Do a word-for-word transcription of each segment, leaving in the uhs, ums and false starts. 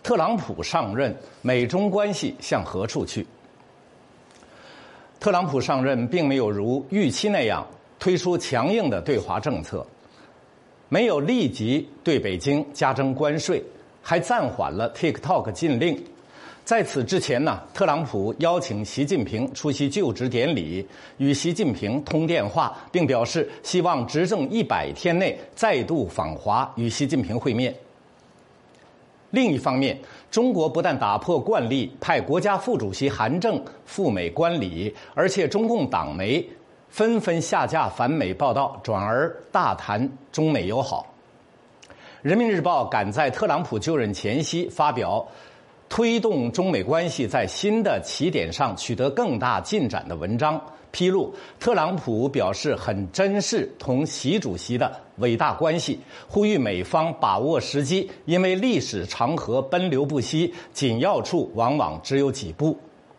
特朗普上任，美中关系向何处去？特朗普上任并没有如预期那样推出强硬的对华政策，没有立即对北京加征关税，还暂缓了 TikTok 禁令。在此之前呢，特朗普邀请习近平出席就职典礼，与习近平通电话，并表示希望执政一百天内再度访华与习近平会面。另一方面，中国不但打破惯例派国家副主席韩正赴美观礼，而且中共党媒纷纷下架反美报道，转而大谈中美友好。人民日报赶在特朗普就任前夕发表推动中美关系在新的起点上取得更大进展的文章，披露特朗普表示很珍视同习主席的伟大关系，呼吁美方把握时机，因为历史长河奔流不息，紧要处往往只有几步。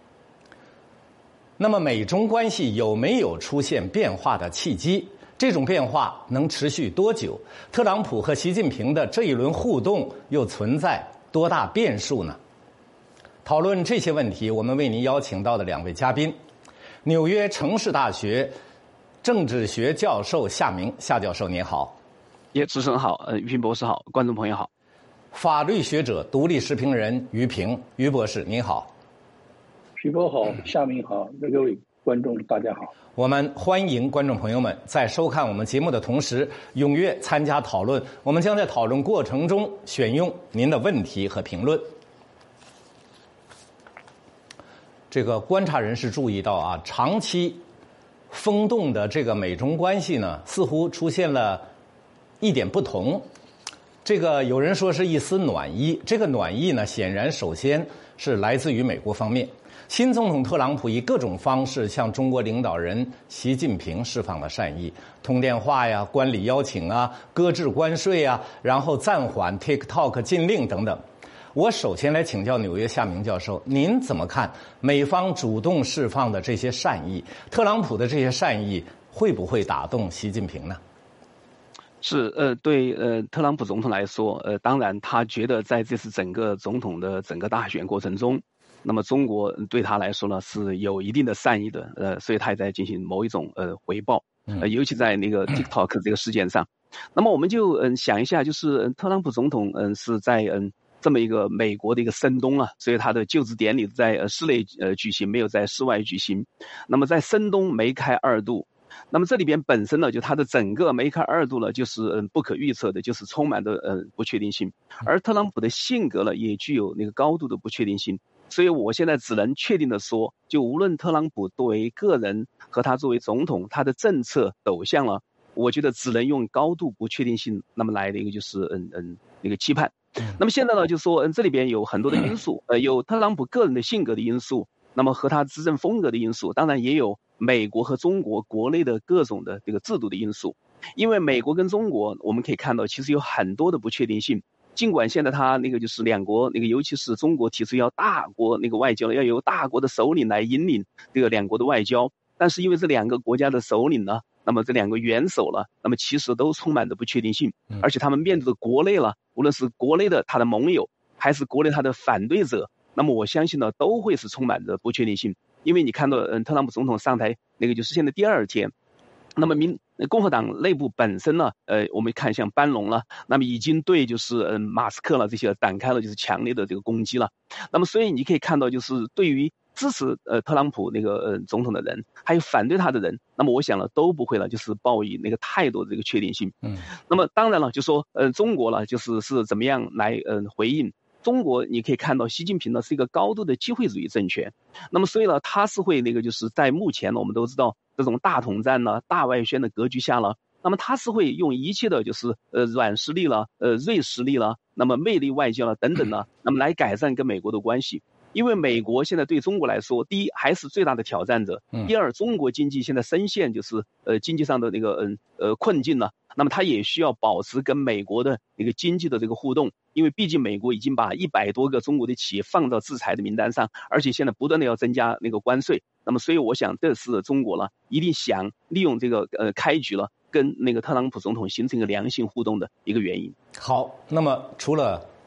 那么美中关系有没有出现变化的契机？这种变化能持续多久？特朗普和习近平的这一轮互动又存在多大变数呢？讨论这些问题，我们为您邀请到的两位嘉宾：纽约城市大学政治学教授夏明，夏教授您好。 也主持人好，呃，于平博士好，观众朋友好。 法律学者、独立时评人于平，于博士您好。 徐博好，夏明好，各位观众大家好。 我们欢迎观众朋友们在收看我们节目的同时踊跃参加讨论，我们将在讨论过程中选用您的问题和评论。这个观察人士注意到啊，长期风动的这个美中关系呢，似乎出现了一点不同。这个有人说是一丝暖意，这个暖意呢，显然首先是来自于美国方面。新总统特朗普以各种方式向中国领导人习近平释放了善意，通电话呀、观礼邀请啊、搁置关税啊，然后暂缓 TikTok 禁令等等。我首先来请教纽约夏明教授，您怎么看美方主动释放的这些善意？特朗普的这些善意会不会打动习近平呢？ 是呃，对呃，特朗普总统来说，呃，当然他觉得在这次整个总统的整个大选过程中，那么中国对他来说呢是有一定的善意的，呃，所以他也在进行某一种呃回报，呃，尤其在那个 TikTok 这个事件上。那么我们就嗯、呃、想一下，就是特朗普总统嗯、呃、是在嗯。这么一个美国的一个深冬啊，所以他的就职典礼在呃室内呃举行，没有在室外举行。那么在深冬梅开二度，那么这里边本身呢，就它的整个梅开二度呢，就是嗯、呃、不可预测的，就是充满的呃不确定性。而特朗普的性格呢，也具有那个高度的不确定性。所以我现在只能确定的说，就无论特朗普作为个人和他作为总统，他的政策走向了，我觉得只能用高度不确定性那么来的一个就是嗯嗯那个期盼。那么现在呢，就说嗯，这里边有很多的因素，呃，有特朗普个人的性格的因素，那么和他执政风格的因素，当然也有美国和中国国内的各种的这个制度的因素。因为美国跟中国，我们可以看到，其实有很多的不确定性。尽管现在他那个就是两国那个，尤其是中国提出要大国那个外交，要由大国的首领来引领这个两国的外交，但是因为这两个国家的首领呢，那么这两个元首了，那么其实都充满着不确定性，而且他们面对的国内了，无论是国内的他的盟友，还是国内他的反对者，那么我相信呢，都会是充满着不确定性。因为你看到，嗯，特朗普总统上台那个就是现在第二天，那么民共和党内部本身呢，呃，我们看像班农了，那么已经对就是嗯马斯克了这些展开了就是强烈的这个攻击了。那么所以你可以看到，就是对于支持呃特朗普那个呃总统的人，还有反对他的人，那么我想呢都不会了，就是抱以那个太多的这个确定性。嗯，那么当然了，就说呃中国了，就是是怎么样来嗯、呃、回应。中国你可以看到，习近平呢是一个高度的机会主义政权，那么所以呢，他是会那个就是在目前呢，我们都知道这种大统战呢、大外宣的格局下了，那么他是会用一切的就是呃软实力了、呃锐实力了，那么魅力外交了等等呢，那么来改善跟美国的关系。因为美国现在对中国来说，第一还是最大的挑战者，第二中国经济现在深陷就是呃经济上的那个嗯呃困境了，那么他也需要保持跟美国的一个经济的这个互动，因为毕竟美国已经把一百多个中国的企业放到制裁的名单上，而且现在不断的要增加那个关税，那么所以我想这是中国了一定想利用这个呃开局了跟那个特朗普总统形成一个良性互动的一个原因。 好，那么除了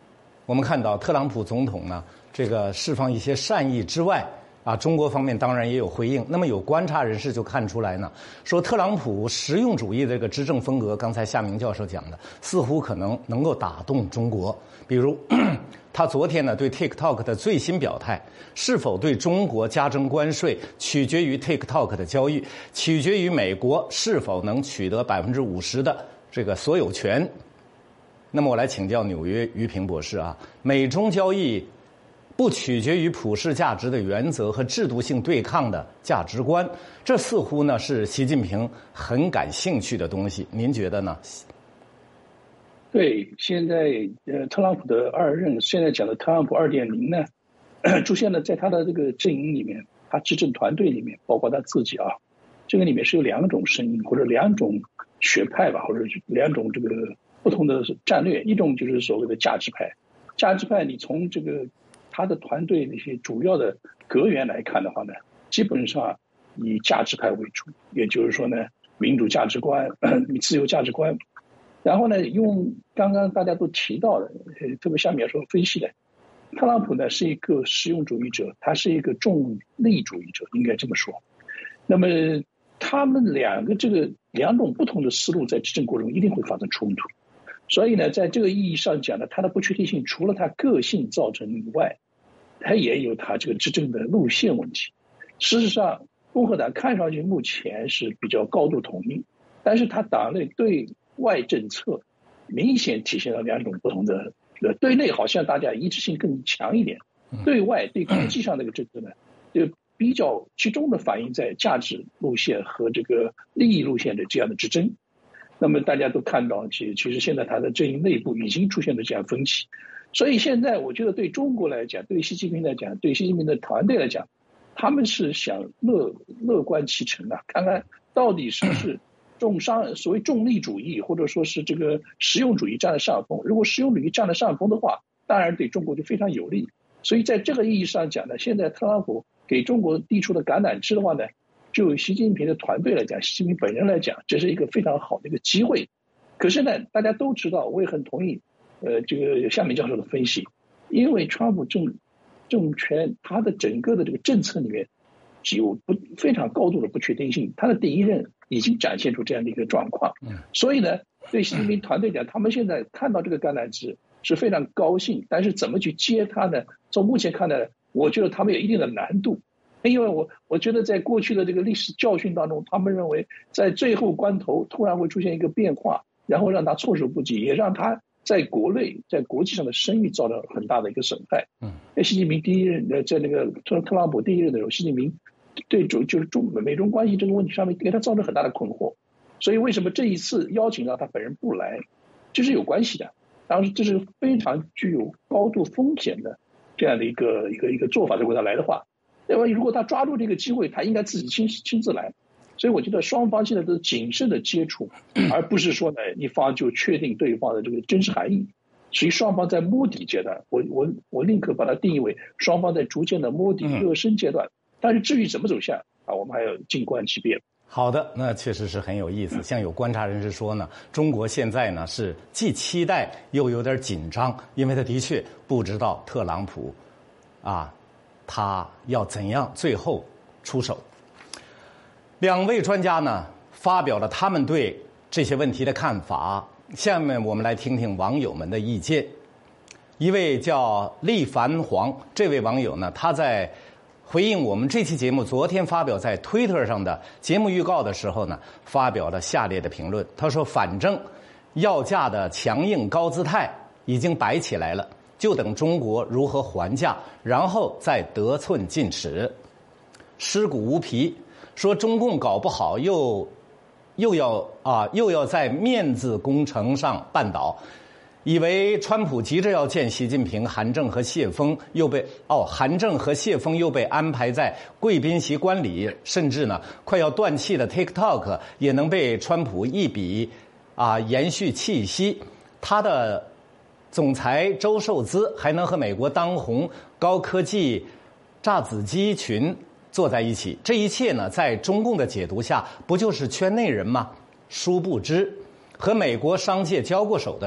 我们看到特朗普总统呢，这个释放一些善意之外，啊，中国方面当然也有回应。那么有观察人士就看出来呢，说特朗普实用主义的这个执政风格，刚才夏明教授讲的，似乎可能能够打动中国。比如，他昨天呢对 TikTok 的最新表态，是否对中国加征关税，取决于 TikTok 的交易，取决于美国是否能取得百分之五十的这个所有权。那么我来请教纽约于平博士啊，美中交易不取决于普世价值的原则和制度性对抗的价值观，这似乎呢是习近平很感兴趣的东西。您觉得呢？ 对，现在呃，特朗普的二任，现在讲的特朗普二点零呢，出现了在他的这个阵营里面，他执政团队里面，包括他自己啊，这个里面是有两种声音或者两种学派吧，或者两种这个不同的战略。一种就是所谓的价值派，价值派你从这个他的团队那些主要的阁员来看的话呢，基本上以价值派为主，也就是说呢，民主价值观、自由价值观。然后呢，用刚刚大家都提到的，特别下面说分析的，特朗普呢是一个实用主义者，他是一个重利主义者，应该这么说。那么他们两个这个两种不同的思路在执政过程中一定会发生冲突。所以呢，在这个意义上讲呢，他的不确定性除了他个性造成以外，他也有他这个执政的路线问题。事实上，共和党看上去目前是比较高度统一，但是他党内对外政策明显体现了两种不同的，对内好像大家一致性更强一点，对外对国际上这个政策呢，就比较集中的反映在价值路线和这个利益路线的这样的之争。那么大家都看到，其实其实现在他的阵营内部已经出现了这样分歧。所以现在我觉得对中国来讲，对习近平来讲，对习近平的团队来讲，他们是想乐乐观其成的，看看到底是不是重商所谓重利主义或者说是这个实用主义占了上风。如果实用主义占了上风的话，当然对中国就非常有利。所以在这个意义上讲呢，现在特朗普给中国递出的橄榄枝的话呢，就习近平的团队来讲，习近平本人来讲，这是一个非常好的一个机会。可是呢，大家都知道，我也很同意呃这个夏明教授的分析，因为川普政政权他的整个的这个政策里面有不非常高度的不确定性，他的第一任已经展现出这样的一个状况。所以呢，对习近平团队讲，他们现在看到这个橄榄枝是非常高兴，但是怎么去接它呢？从目前看来，我觉得他们有一定的难度。因为我我觉得在过去的这个历史教训当中，他们认为在最后关头突然会出现一个变化，然后让他措手不及，也让他在国内在国际上的声誉遭到很大的一个损害。嗯，习近平第一任呃，在那个特特朗普第一任的时候，习近平对中就是中美中关系这个问题上面给他造成很大的困惑，所以为什么这一次邀请到他本人不来，这是有关系的。当然，这是非常具有高度风险的这样的一个一个一个做法。如果他来的话，那么如果他抓住这个机会，他应该自己亲亲自来。所以我觉得双方现在都是谨慎的接触，而不是说呢一方就确定对方的这个真实含义。所以双方在摸底阶段，我我我宁可把它定义为双方在逐渐的摸底热身阶段。但是至于怎么走向啊，我们还要静观其变。 好的，那确实是很有意思。像有观察人士说呢，中国现在呢是既期待又有点紧张，因为他的确不知道特朗普啊他要怎样最后出手。两位专家呢发表了他们对这些问题的看法，下面我们来听听网友们的意见。一位叫厉繁黄，这位网友呢，他在回应我们这期节目昨天发表在 Twitter 上的节目预告的时候呢，发表了下列的评论。他说：“反正要价的强硬高姿态已经摆起来了，就等中国如何还价，然后再得寸进尺。”尸骨无皮说：“中共搞不好又又要啊又要在面子工程上绊倒。”以为川普急着要见习近平，韩正和谢峰又被哦，韩正和谢峰又被安排在贵宾席观礼，甚至呢，快要断气的 TikTok 也能被川普一笔啊延续气息。他的总裁周受资还能和美国当红高科技炸子鸡群坐在一起，这一切呢，在中共的解读下，不就是圈内人吗？殊不知，和美国商界交过手的人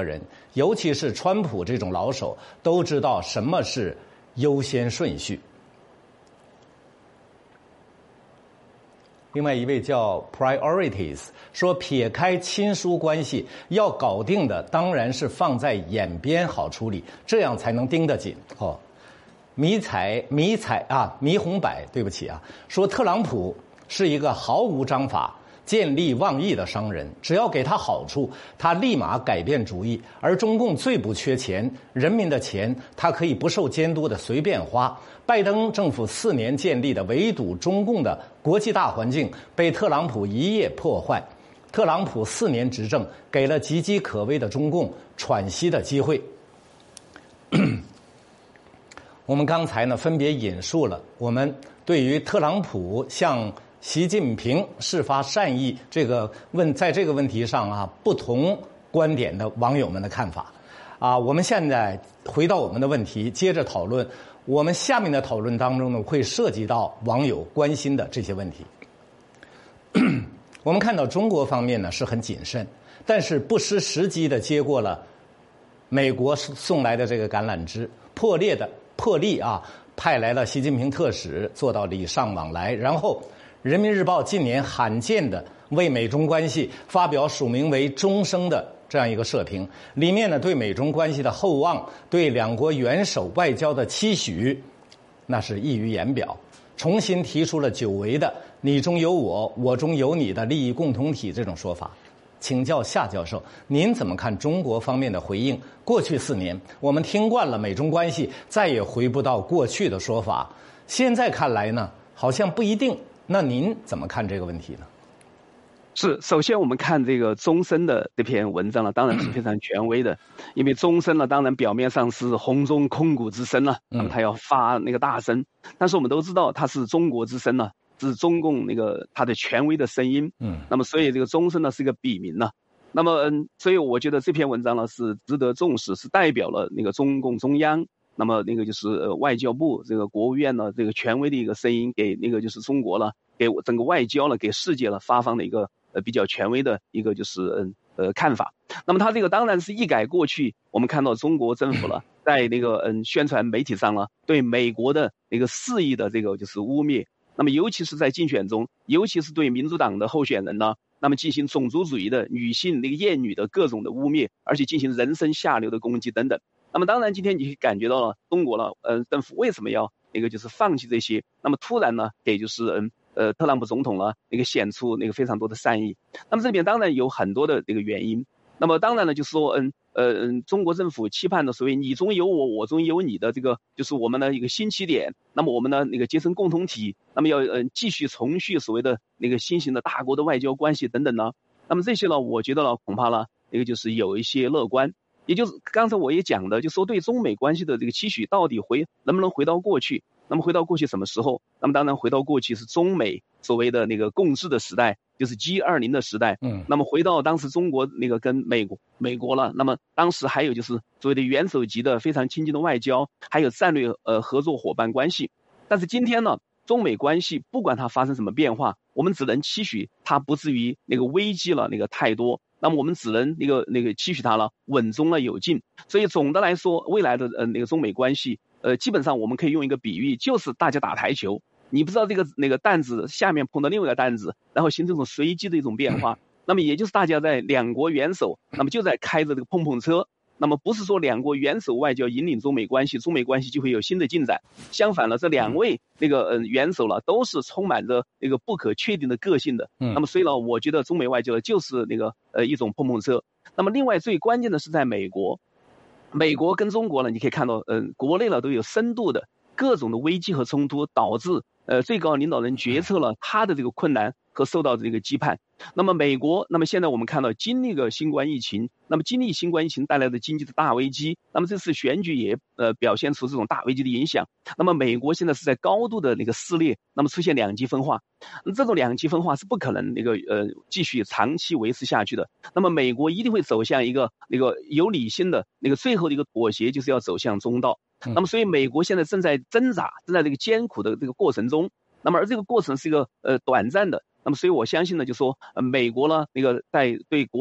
尤其是川普这种老手都知道什么是优先顺序。另外一位叫 Priorities 说，撇开亲疏关系，要搞定的当然是放在眼边好处理，这样才能盯得紧。哦，迷彩迷彩啊，迷红柏，对不起啊，说特朗普是一个毫无章法、见利忘义的商人，只要给他好处，他立马改变主意。而中共最不缺钱，人民的钱他可以不受监督的随便花。拜登政府四年建立的围堵中共的国际大环境被特朗普一夜破坏。特朗普四年执政给了岌岌可危的中共喘息的机会。我们刚才呢分别引述了我们对于特朗普向习近平释发善意这个问在这个问题上啊不同观点的网友们的看法啊。我们现在回到我们的问题，接着讨论。我们下面的讨论当中呢，会涉及到网友关心的这些问题。我们看到中国方面呢是很谨慎，但是不失时机的接过了美国送来的这个橄榄枝，破裂的破例啊，派来了习近平特使做到礼尚往来。然后人民日报近年罕见的为美中关系发表署名为终生的这样一个社评，里面呢对美中关系的厚望，对两国元首外交的期许，那是溢于言表，重新提出了久违的你中有我，我中有你的利益共同体这种说法。请教夏教授，您怎么看中国方面的回应？过去四年我们听惯了美中关系再也回不到过去的说法，现在看来呢好像不一定，那您怎么看这个问题呢？ 是，首先我们看这个中深的这篇文章呢，当然是非常权威的，因为中深呢，当然表面上是洪钟空谷之声了，那么他要发那个大声，但是我们都知道他是中国之声呢，是中共那个他的权威的声音，嗯，那么所以这个中深呢是一个笔名呢，那么嗯，所以我觉得这篇文章呢是值得重视，是代表了那个中共中央。那么那个就是呃外交部这个国务院呢这个权威的一个声音，给那个就是中国了，给整个外交了，给世界了发放的一个呃比较权威的一个就是嗯呃看法。那么他这个当然是一改过去我们看到中国政府了在那个嗯宣传媒体上了对美国的那个肆意的这个就是污蔑，那么尤其是在竞选中，尤其是对民主党的候选人呢，那么进行种族主义的女性那个厌女的各种的污蔑，而且进行人身下流的攻击等等。那么当然今天你感觉到了中国了呃政府为什么要那个就是放弃这些，那么突然呢给就是嗯呃特朗普总统了那个显出那个非常多的善意。那么这边当然有很多的这个原因，那么当然呢就是说嗯呃嗯中国政府期盼的所谓你中有我我中有你的这个就是我们的一个新起点，那么我们的那个结成共同体，那么要嗯继续重续所谓的那个新型的大国的外交关系等等呢，那么这些呢我觉得呢恐怕呢那个就是有一些乐观。也就是刚才我也讲的，就说对中美关系的这个期许到底回能不能回到过去，那么回到过去什么时候？那么当然回到过去是中美所谓的那个共治的时代，就是 G 二十 的时代。嗯，那么回到当时中国那个跟美国美国了，那么当时还有就是所谓的元首级的非常亲近的外交，还有战略呃合作伙伴关系。但是今天呢，中美关系不管它发生什么变化，我们只能期许它不至于那个危机了那个太多。那么我们只能那个那个期许它了稳中了有进。所以总的来说，未来的呃那个中美关系，呃基本上我们可以用一个比喻，就是大家打台球，你不知道这个那个担子下面碰到另外一个担子，然后形成一种随机的一种变化。那么也就是大家在两国元首，那么就在开着这个碰碰车。那么不是说两国元首外交引领中美关系，中美关系就会有新的进展。相反了，这两位那个呃元首了都是充满着那个不可确定的个性的。嗯，那么所以呢，我觉得中美外交就是那个呃一种碰碰车。那么另外最关键的是在美国，美国跟中国呢，你可以看到，嗯、呃，国内呢都有深度的各种的危机和冲突，导致呃最高领导人决策了他的这个困难和受到这个羁绊。那么美国，那么现在我们看到经历了新冠疫情，那么经历新冠疫情带来的经济的大危机，那么这次选举也呃表现出这种大危机的影响。那么美国现在是在高度的那个撕裂，那么出现两极分化，这种两极分化是不可能那个呃继续长期维持下去的。那么美国一定会走向一个那个有理性的那个最后的一个妥协，就是要走向中道。那么所以美国现在正在挣扎，正在这个艰苦的这个过程中，那么而这个过程是一个呃短暂的。那么所以我相信呢，就说呃美国呢那个在对国内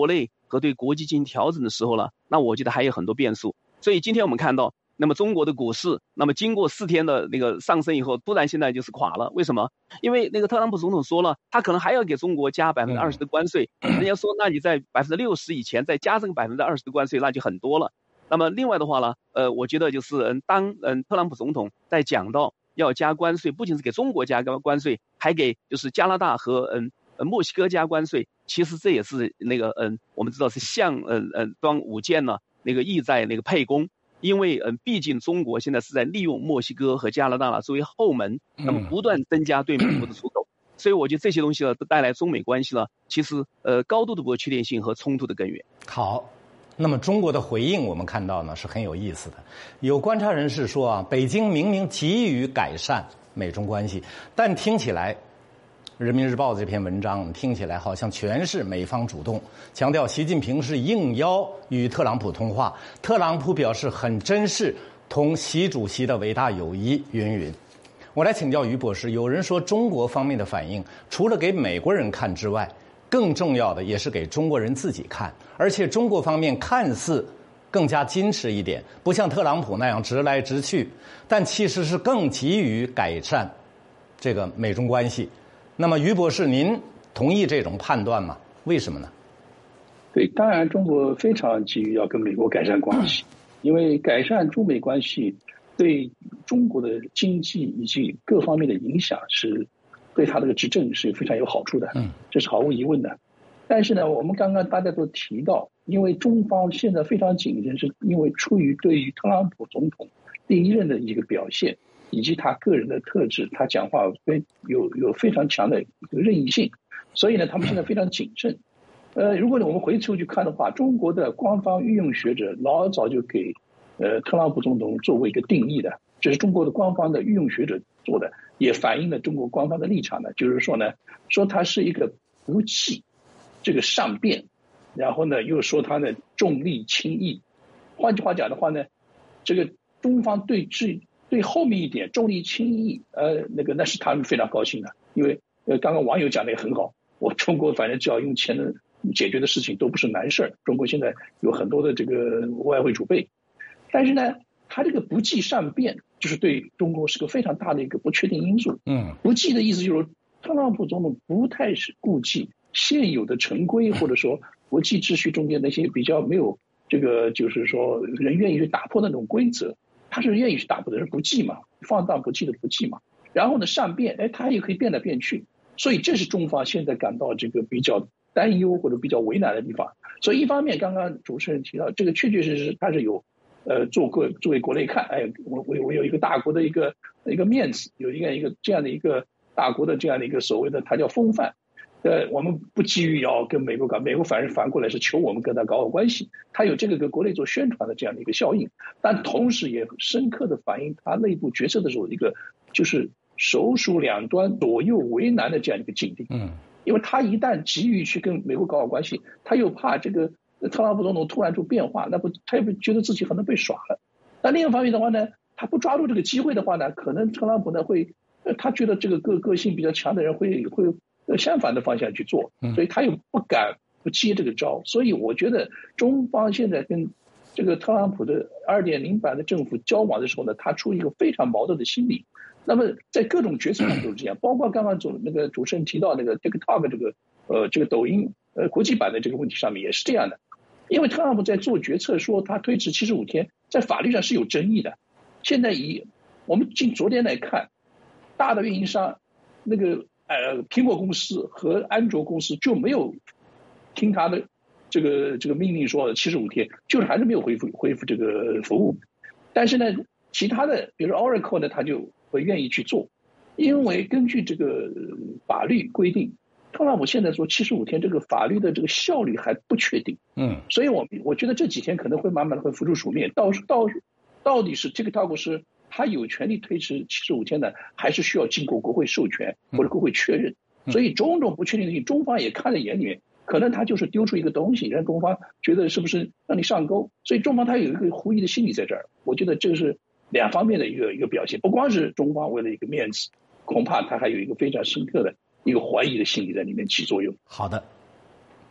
和对国际进行调整的时候呢，那我觉得还有很多变数。所以今天我们看到，那么中国的股市，那么经过四天的那个上升以后，突然现在就是垮了。为什么？因为那个特朗普总统说了，他可能还要给中国加百分之二十的关税。人家说，那你在百分之六十以前再加这个百分之二十的关税，那就很多了。那么另外的话呢，呃，我觉得就是嗯，当嗯特朗普总统在讲到要加关税，不仅是给中国加关税，还给就是加拿大和嗯呃墨西哥加关税。其实这也是那个嗯，我们知道是向嗯嗯装武舰呢，那个意在那个沛公。因为嗯，毕竟中国现在是在利用墨西哥和加拿大呢作为后门，那么不断增加对美国的出口，所以我觉得这些东西呢，都带来中美关系呢，其实呃高度的不确定性和冲突的根源。 好，那么中国的回应我们看到呢是很有意思的。有观察人士说啊，北京明明急于改善美中关系，但听起来。人民日报这篇文章听起来好像全是美方主动，强调习近平是应邀与特朗普通话，特朗普表示很珍视同习主席的伟大友谊，云云。我来请教于博士，有人说中国方面的反应除了给美国人看之外，更重要的也是给中国人自己看，而且中国方面看似更加矜持一点，不像特朗普那样直来直去，但其实是更急于改善这个美中关系。那么于博士，您同意这种判断吗？为什么呢？ 对，当然中国非常急于要跟美国改善关系，因为改善中美关系对中国的经济以及各方面的影响是对他这个执政是非常有好处的，这是毫无疑问的。但是呢，我们刚刚大家都提到，因为中方现在非常谨慎，是因为出于对于特朗普总统第一任的一个表现。以及他个人的特质，他讲话非有有非常强的一个任意性，所以呢，他们现在非常谨慎。呃，如果我们回头去看的话，中国的官方御用学者老早就给呃特朗普总统作为一个定义的，这是中国的官方的御用学者做的，也反映了中国官方的立场呢，就是说呢，说他是一个不济，这个善变，然后呢又说他呢重利轻义。换句话讲的话呢，这个中方对治。对后面一点重利轻义，呃，那个那是他们非常高兴的，因为呃，刚刚网友讲的也很好，我中国反正只要用钱能解决的事情都不是难事儿。中国现在有很多的这个外汇储备，但是呢，他这个不计善变，就是对中国是个非常大的一个不确定因素。嗯，不计的意思就是特朗普总统不太是顾忌现有的成规或者说国际秩序中间那些比较没有这个就是说人愿意去打破的那种规则。他是愿意去打破的，是不计嘛，放荡不羁的不计嘛。然后呢，善变，哎，他也可以变来变去，所以这是中方现在感到这个比较担忧或者比较为难的地方。所以一方面，刚刚主持人提到，这个确确实实他是有，呃，做过作为国内看，哎，我我我有一个大国的一个一个面子，有一个一个这样的一个大国的这样的一个所谓的，它叫风范。呃，我们不急于要跟美国搞，美国反而反过来是求我们跟他搞好关系，他有这个跟国内做宣传的这样的一个效应，但同时也深刻的反映他内部决策的时候一个就是手鼠两端左右为难的这样一个境地。嗯，因为他一旦急于去跟美国搞好关系，他又怕这个特朗普总统突然出变化，那不他又觉得自己可能被耍了。那另一方面的话呢，他不抓住这个机会的话呢，可能特朗普呢会，呃，他觉得这个个个性比较强的人会会。相反的方向去做，所以他又不敢不接这个招，所以我觉得中方现在跟这个特朗普的 二点零 版的政府交往的时候呢，他出一个非常矛盾的心理。那么在各种决策上都是这样，包括刚刚主那个主持人提到那个 TikTok 这个呃这个抖音呃国际版的这个问题上面也是这样的，因为特朗普在做决策说他推迟七十五天，在法律上是有争议的。现在以我们今昨天来看，大的运营商那个。呃，苹果公司和安卓公司就没有听他的这个这个命令说七十五天，就是还是没有恢复恢复这个服务。但是呢，其他的比如说 Oracle 呢，他就会愿意去做，因为根据这个法律规定，特朗普现在说七十五天这个法律的这个效率还不确定。嗯，所以我我觉得这几天可能会慢慢的会浮出水面，到到到底是这个 TikTok 是。他有权利推迟七十五天呢，还是需要经过国会授权或者国会确认？所以种种不确定性，中方也看在眼里面。可能他就是丢出一个东西，让中方觉得是不是让你上钩？所以中方他有一个狐疑的心理在这儿。我觉得这是两方面的一个一个表现，不光是中方为了一个面子，恐怕他还有一个非常深刻的一个怀疑的心理在里面起作用。 好的，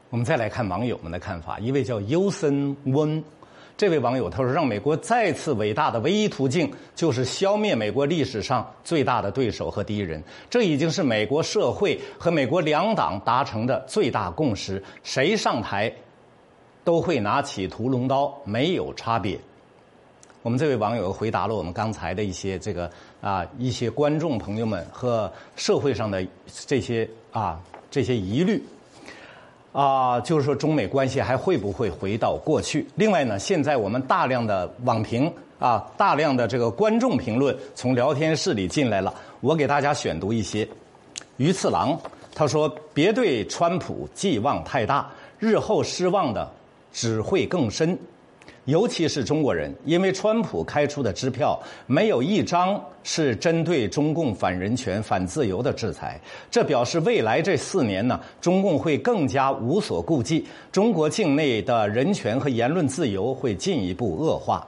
我们再来看网友们的看法，一位叫优森温。这位网友他说，让美国再次伟大的唯一途径就是消灭美国历史上最大的对手和敌人，这已经是美国社会和美国两党达成的最大共识，谁上台都会拿起屠龙刀，没有差别。我们这位网友回答了我们刚才的一些这个啊一些观众朋友们和社会上的这些啊这些疑虑。啊，就是说中美关系还会不会回到过去？另外呢，现在我们大量的网评啊，大量的这个观众评论从聊天室里进来了，我给大家选读一些。鱼次郎他说：“别对川普寄望太大，日后失望的只会更深。尤其是中国人，因为川普开出的支票没有一张是针对中共反人权、反自由的制裁，这表示未来这四年呢，中共会更加无所顾忌，中国境内的人权和言论自由会进一步恶化。”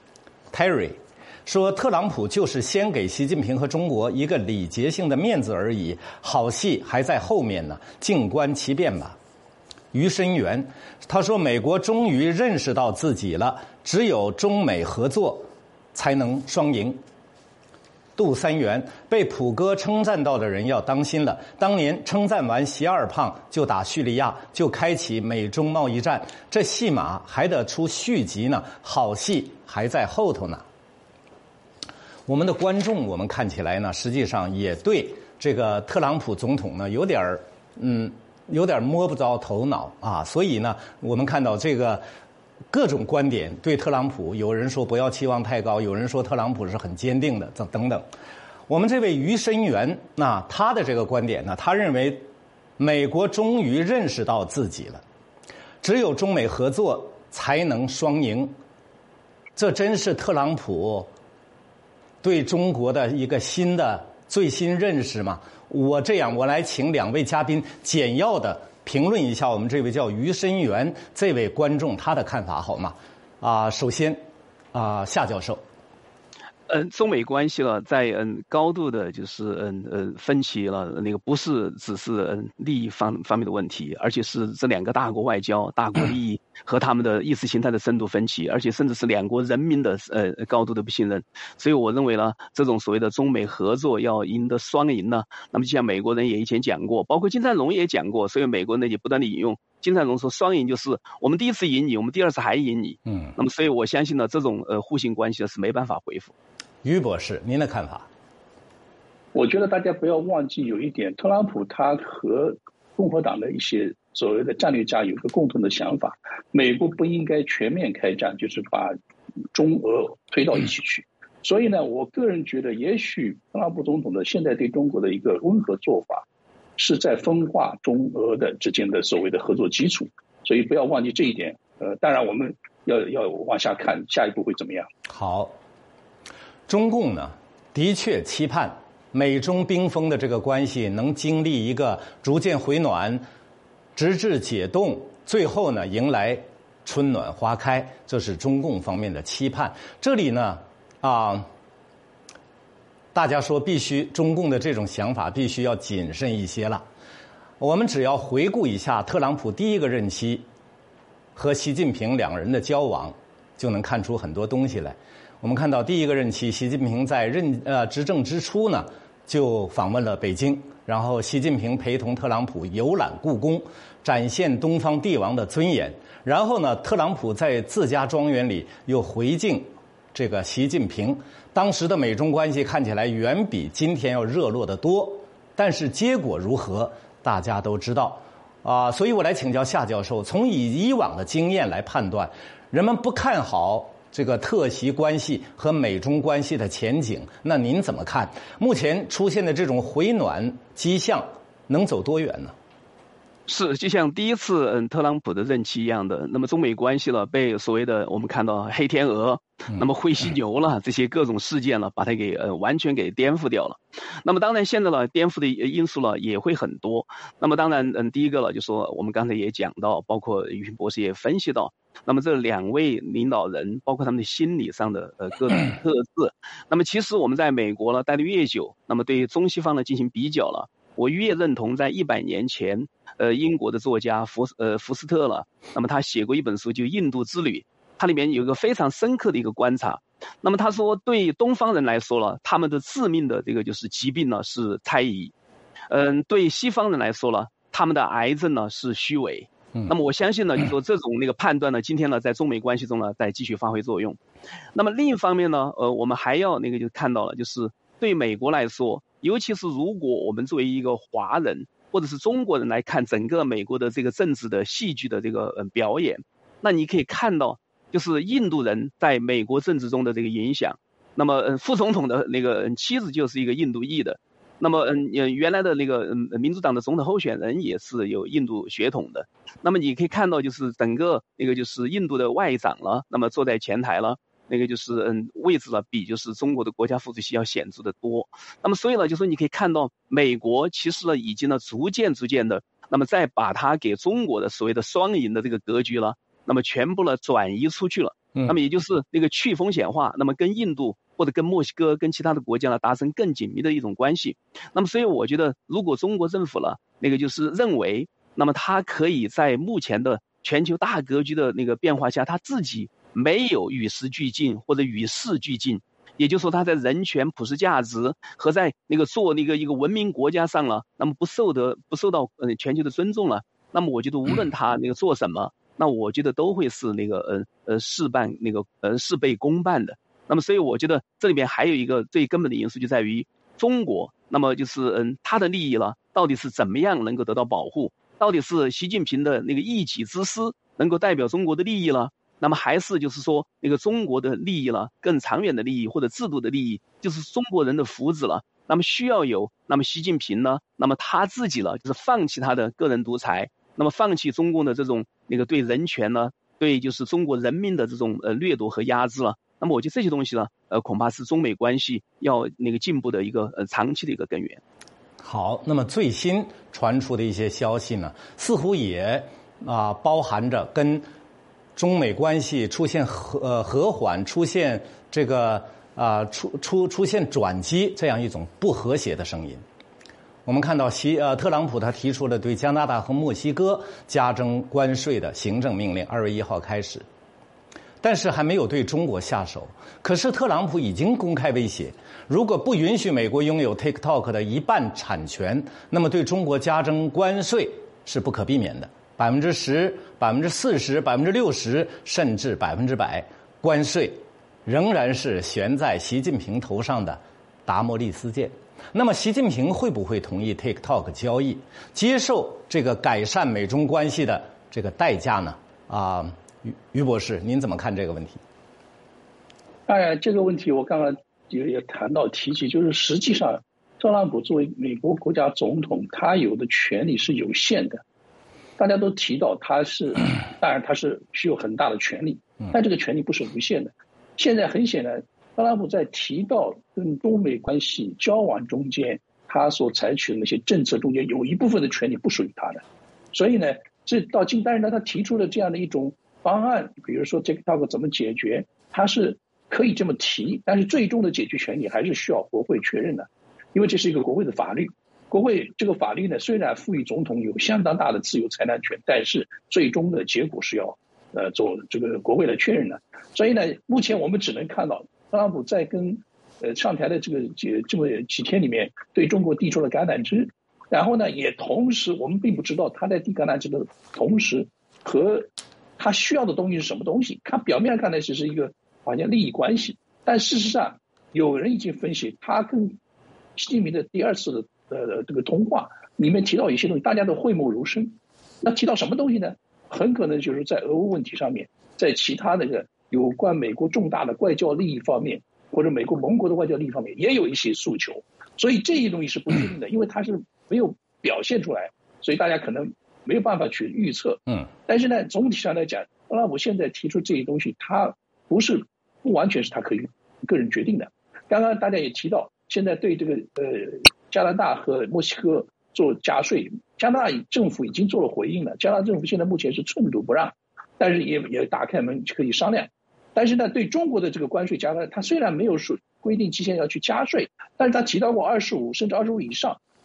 Terry 说，特朗普就是先给习近平和中国一个礼节性的面子而已，好戏还在后面呢，静观其变吧。于深元他说，美国终于认识到自己了，只有中美合作才能双赢。杜三元，被普哥称赞到的人要当心了，当年称赞完习二胖就打叙利亚，就开启美中贸易战，这戏码还得出续集呢，好戏还在后头呢。我们的观众我们看起来呢，实际上也对这个特朗普总统呢有点儿嗯有点摸不着头脑啊，所以呢，我们看到这个各种观点对特朗普，有人说不要期望太高，有人说特朗普是很坚定的，等等等。我们这位于深元，那他的这个观点呢，他认为美国终于认识到自己了，只有中美合作才能双赢。这真是特朗普对中国的一个新的最新认识吗？我这样，我来请两位嘉宾简要的评论一下我们这位叫于深元这位观众他的看法好吗？啊，首先啊，夏教授。 嗯，中美关系了，在嗯高度的就是嗯呃分歧了，那个不是只是嗯利益方方面的问题，而且是这两个大国外交、大国利益和他们的意识形态的深度分歧，而且甚至是两国人民的呃高度的不信任。所以我认为呢，这种所谓的中美合作要赢得双赢呢，那么就像美国人也以前讲过，包括金灿荣也讲过，所以美国人也不断的引用。金灿荣说，双赢就是我们第一次赢你，我们第二次还赢你。嗯，那么所以我相信呢，这种呃互信关系是没办法恢复。 于博士，您的看法？ 我觉得大家不要忘记有一点，特朗普他和共和党的一些所谓的战略家有一个共同的想法，美国不应该全面开战，就是把中俄推到一起去。所以呢，我个人觉得，也许特朗普总统的现在对中国的一个温和做法，是在分化中俄的之间的所谓的合作基础。所以不要忘记这一点。呃，当然我们要要往下看，下一步会怎么样？ 好。中共呢，的确期盼美中冰封的这个关系能经历一个逐渐回暖，直至解冻，最后呢迎来春暖花开，这是中共方面的期盼。这里呢，啊，大家说必须中共的这种想法必须要谨慎一些了。我们只要回顾一下特朗普第一个任期和习近平两人的交往，就能看出很多东西来。我们看到第一个任期，习近平在任呃执政之初呢，就访问了北京，然后习近平陪同特朗普游览故宫，展现东方帝王的尊严。然后呢，特朗普在自家庄园里又回敬这个习近平。当时的美中关系看起来远比今天要热络得多，但是结果如何，大家都知道啊。所以我来请教夏教授，从以以往的经验来判断，人们不看好这个特习关系和美中关系的前景，那您怎么看？目前出现的这种回暖迹象能走多远呢？ 是，就像第一次嗯特朗普的任期一样的，那么中美关系了被所谓的我们看到黑天鹅，那么灰犀牛了这些各种事件了，把它给呃完全给颠覆掉了。那么当然现在呢，颠覆的因素呢也会很多。那么当然嗯第一个了，就说我们刚才也讲到，包括于平博士也分析到，那么这两位领导人包括他们的心理上的呃各种特质。那么其实我们在美国呢待得越久，那么对中西方呢进行比较了。 我越认同在一百年前，呃，英国的作家福呃福斯特了，那么他写过一本书就《印度之旅》，它里面有一个非常深刻的一个观察。那么他说，对东方人来说了，他们的致命的这个就是疾病呢是猜疑，嗯，对西方人来说了，他们的癌症呢是虚伪。那么我相信呢，就是说这种那个判断呢，今天呢在中美关系中呢在继续发挥作用。那么另一方面呢，呃，我们还要那个就看到了，就是对美国来说，尤其是如果我们作为一个华人或者是中国人来看整个美国的这个政治的戏剧的这个呃表演，那你可以看到，就是印度人在美国政治中的这个影响。那么，呃，副总统的那个妻子就是一个印度裔的。那么，嗯，原来的那个嗯民主党的总统候选人也是有印度血统的。那么你可以看到，就是整个那个就是印度的外长了，那么坐在前台了，那个就是嗯位置了，比就是中国的国家副主席要显著的多。那么所以呢，就是你可以看到，美国其实呢已经呢逐渐逐渐的，那么再把它给中国的所谓的双赢的这个格局了，那么全部呢转移出去了。那么也就是那个去风险化，那么跟印度或者跟墨西哥跟其他的国家呢达成更紧密的一种关系。那么所以我觉得，如果中国政府了那个就是认为，那么它可以在目前的全球大格局的那个变化下，它自己没有与时俱进或者与世俱进，也就是说它在人权、普世价值和在那个做那个一个文明国家上了，那么不受得不受到呃全球的尊重了，那么我觉得无论它那个做什么，那我觉得都会是那个呃呃事半那个呃事倍功半的。那么所以我觉得这里边还有一个最根本的因素就在于中国，那么就是嗯它的利益了到底是怎么样能够得到保护，到底是习近平的那个一己之私能够代表中国的利益了，那么还是就是说那个中国的利益了更长远的利益或者制度的利益，就是中国人的福祉了，那么需要有那么习近平呢，那么他自己了就是放弃他的个人独裁，那么放弃中共的这种那个对人权呢，对就是中国人民的这种呃掠夺和压制了。那么我觉得这些东西呢，呃，恐怕是中美关系要那个进步的一个呃长期的一个根源。 好，那么最新传出的一些消息呢，似乎也啊、呃、包含着跟中美关系出现和呃和缓、出现这个啊、呃、出出出现转机这样一种不和谐的声音。我们看到习呃特朗普他提出了对加拿大和墨西哥加征关税的行政命令，二月一号开始，但是还没有对中国下手。可是特朗普已经公开威胁，如果不允许美国拥有 TikTok 的一半产权，那么对中国加征关税是不可避免的，百分之十、百分之四十、百分之六十，甚至百分之百关税，仍然是悬在习近平头上的达摩利斯剑。那么习近平会不会同意 TikTok 交易，接受这个改善美中关系的这个代价呢？啊，于于博士，您怎么看这个问题？ 哎，这个问题我刚刚也也谈到提及，就是实际上特朗普作为美国国家总统，他有的权利是有限的。大家都提到他是，当然他是具有很大的权利，但这个权利不是无限的。现在很显然，特朗普在提到跟中美关系交往中间，他所采取的那些政策中间，有一部分的权利不属于他的。所以呢，这到今当然呢，他提出了这样的一种方案，比如说 TikTok 怎么解决，他是可以这么提，但是最终的解决权利还是需要国会确认的，因为这是一个国会的法律。国会这个法律呢，虽然赋予总统有相当大的自由裁量权，但是最终的结果是要呃做这个国会的确认的。所以呢，目前我们只能看到特朗普在跟呃上台的这个这这么几天里面，对中国递出了橄榄枝，然后呢，也同时我们并不知道他在递橄榄枝的同时和他需要的东西是什么东西。他表面上看来只是一个好像利益关系，但事实上有人已经分析，他跟习近平的第二次的呃这个通话里面提到一些东西，大家都讳莫如深。那提到什么东西呢？很可能就是在俄乌问题上面，在其他那个有关美国重大的外交利益方面，或者美国盟国的外交利益方面，也有一些诉求。所以这些东西是不确定的，因为它是没有表现出来，所以大家可能没有办法去预测。嗯，但是呢，总体上来讲，特朗普现在提出这些东西，他不是不完全是他可以个人决定的。刚刚大家也提到，现在对这个呃加拿大和墨西哥做加税，加拿大政府已经做了回应了。加拿大政府现在目前是寸土不让，但是也也打开门可以商量。但是呢，对中国的这个关税加大，它虽然没有说规定期限要去加税，但是他提到过二十五甚至二十五以上，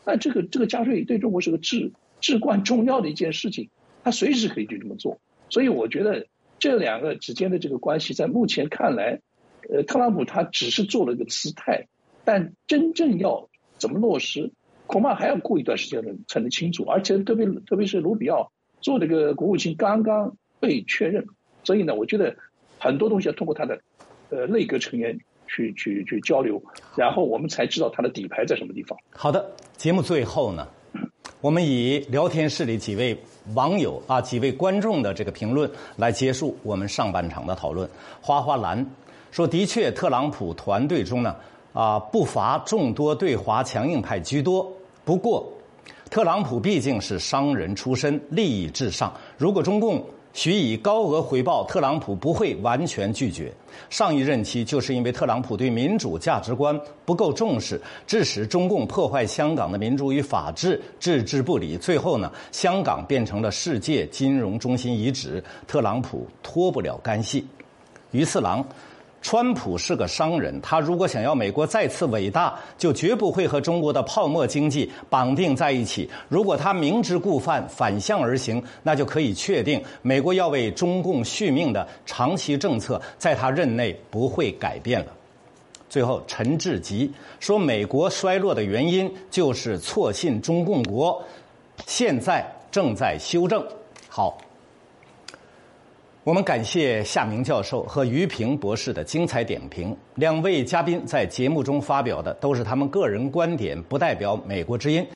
那这个这个加税对中国是个至至关重要的一件事情，他随时可以去这么做。所以我觉得这两个之间的这个关系，在目前看来，呃，特朗普他只是做了个姿态，但真正要怎么落实，恐怕还要过一段时间才能清楚。而且特别特别是卢比奥做这个国务卿刚刚被确认，所以呢，我觉得很多东西要通过他的呃内阁成员去去去交流，然后我们才知道他的底牌在什么地方。 好的，节目最后呢，我们以聊天室里几位网友啊、几位观众的这个评论来结束我们上半场的讨论。花花蓝说：“的确，特朗普团队中呢，啊，不乏众多对华强硬派居多。不过，特朗普毕竟是商人出身，利益至上。如果中共许以高额回报，特朗普不会完全拒绝。上一任期就是因为特朗普对民主价值观不够重视，致使中共破坏香港的民主与法治，置之不理。最后呢，香港变成了世界金融中心遗址，特朗普脱不了干系。”于次郎。川普是个商人，他如果想要美国再次伟大，就绝不会和中国的泡沫经济绑定在一起。如果他明知故犯，反向而行，那就可以确定美国要为中共续命的长期政策在他任内不会改变了。最后，陈志吉说，美国衰落的原因就是错信中共国，现在正在修正。好。我们感谢夏明教授和于平博士的精彩点评。两位嘉宾在节目中发表的都是他们个人观点，不代表美国之音。